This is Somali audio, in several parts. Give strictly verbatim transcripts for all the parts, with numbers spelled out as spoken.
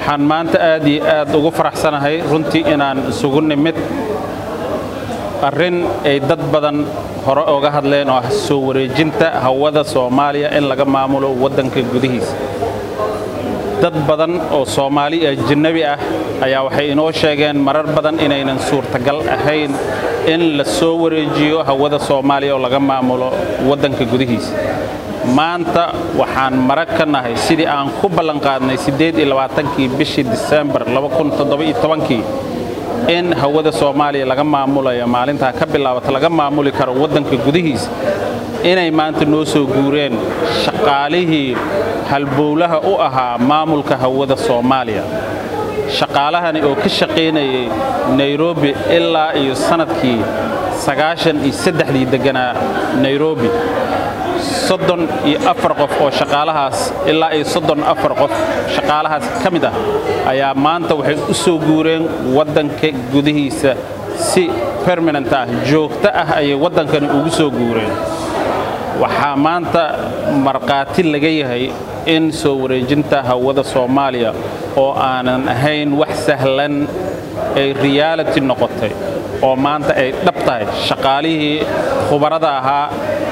waxaan maanta aad iyo aad ugu faraxsanahay runtii inaan isugu nimid arrin ay dad badan hore uga hadleen oo soo wareejinta hawada Soomaaliya in laga maamulo wadanka gudihiisa dad badan oo Soomaali ajnabi ah ayaa waxay inoo sheegeen marar badan inaynan suurtagal ahayn in la soo wareejiyo hawada Soomaaliya oo laga maamulo wadanka gudihiisa maanta waxaan marag ka nahay sidii aan ku ballan qaadnay sideed iyo labaatan-kii bishii December laba kun toddoba iyo toban-kii in hawada Soomaaliya laga maamulayo maalinta ka bilaabata laga maamuli karo wadanka gudihiisa inay maanta noo soo guureen shaqaalihii halbowlaha u ahaa maamulka hawada Soomaaliya shaqaalahani oo ka shaqeynayay Nairobi ilaa iyo sanadkii sagaashan iyo saddex-dii deganaa Nairobi soddon iyo afar qof oo shaqaalahaas ilaa iyo soddon iyo afar qof shaqaalahaas kamid ah ayaa maanta waxay u soo guureen wadanka gudihiisa si permanent ah joogto ah ay wadankani ugu soo guureen waxa maanta marqaati laga yahay in soo wareejinta hawada Soomaaliya oo aanan ahayn wax sahlan ay reality noqotay oo maanta ay dhabtahay shaqaalihii khubarada ahaa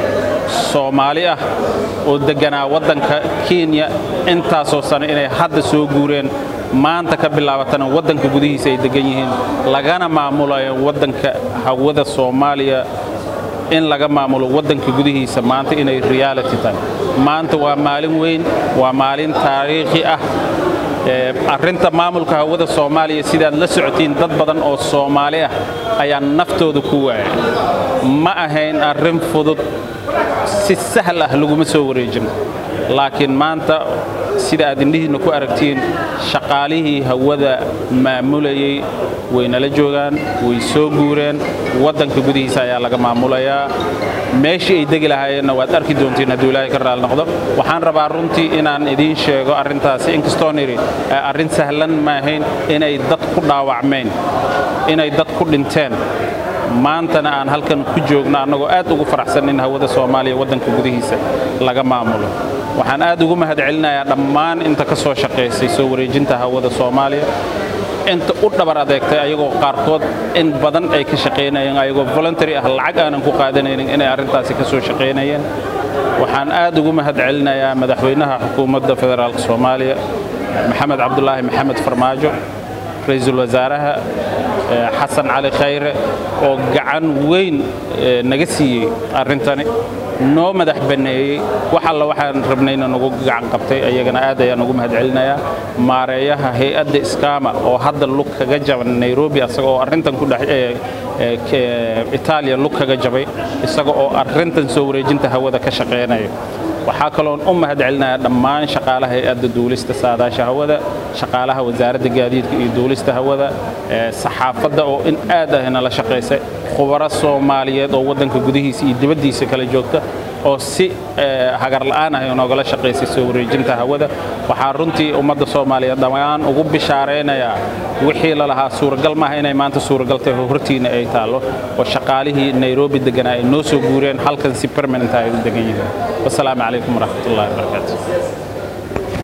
Soomaali ah oo deganaa wadanka Kenya intaasoo sano inay hadda soo guureen maanta ka bilaabatana wadanka gudihiisa ay degan yihiin lagana maamulayo wadanka hawada Soomaaliya in laga maamulo wadanka gudihiisa maanta inay reality tahay maanta waa maalin weyn waa maalin taariikhi ah arrinta maamulka hawada Soomaaliya sidaad la socotiin dad badan oo Soomaali ah ayaa naftooda ku waayay ma ahayn arrin fudud si sahal ah laguma soo wareejin laakiin maanta sida aad indhihiina ku aragtiin shaqaalihii hawada maamulayay wayna la joogaan way soo guureen wadanka gudihiisa ayaa laga maamulayaa meeshii ay degi lahaayeenna waad arki doontiin haddii Ilaahay ka raali noqdo waxaan rabaa runtii inaan idiin sheego arrintaasi inkastoo niri arrin sahlan ma ahayn inay dad ku dhaawacmeen inay dad ku dhinteen maantana aan halkan ku joogno anagoo aad ugu faraxsan in hawada Soomaaliya wadanka gudihiisa laga maamulo waxaan aad ugu mahadcelinayaa dhammaan inta ka soo shaqeysay soo wareejinta hawada Soomaaliya inta u dhabar adeegtay ayagoo qaarkood in badan ay ka shaqeynayeen ayagoo voluntary ah lacag aanan ku qaadanaynin inay arrintaasi ka soo shaqeynayeen waxaan aad ugu mahadcelinayaa madaxweynaha xukuumadda federaalka Soomaaliya Maxamed Cabdullaahi Maxamed Farmaajo ra'iisul wasaaraha Xasan Cali Khayre oo gacan weyn naga siiyay arrintani noo madax baneeyay waxa la waxaan rabnayna nagu gacan qabtay ayagana aad ayaan ugu mahadcelinayaa maareeyaha hay'adda iskaama oo hadda lug kaga jaban Nairobi asagoo arrintan ku dhax Italia lug kaga jabay isagoo oo arrintan soo wareejinta hawada ka shaqeynaya waxa kaloon u mahadcelinayaa dhammaan shaqaalaha hay'adda duulista saadaasha hawada shaqaalaha wasaaradda gaadiidka iyo duulista hawada saxaafadda oo in aad ah la shaqeysay khubaro Soomaaliyeed oo wadanka gudihiisa iyo dibaddiisa kala joogta oo si hagar la'aan ah inagala shaqeysay soo wareejinta hawada waxa runtii ummadda Soomaaliyeed dhammaan ugu bishaareynaya wixii la lahaa suuragal ma aha inay maanta suuragal tahay hortiina ay taalo oo shaqaalihii Nairobi deganaa ay noo soo guureen halkan si permanent ah ay u degan yihiin wassalaamu calaykum waraxmatullaahi wabarakaatuh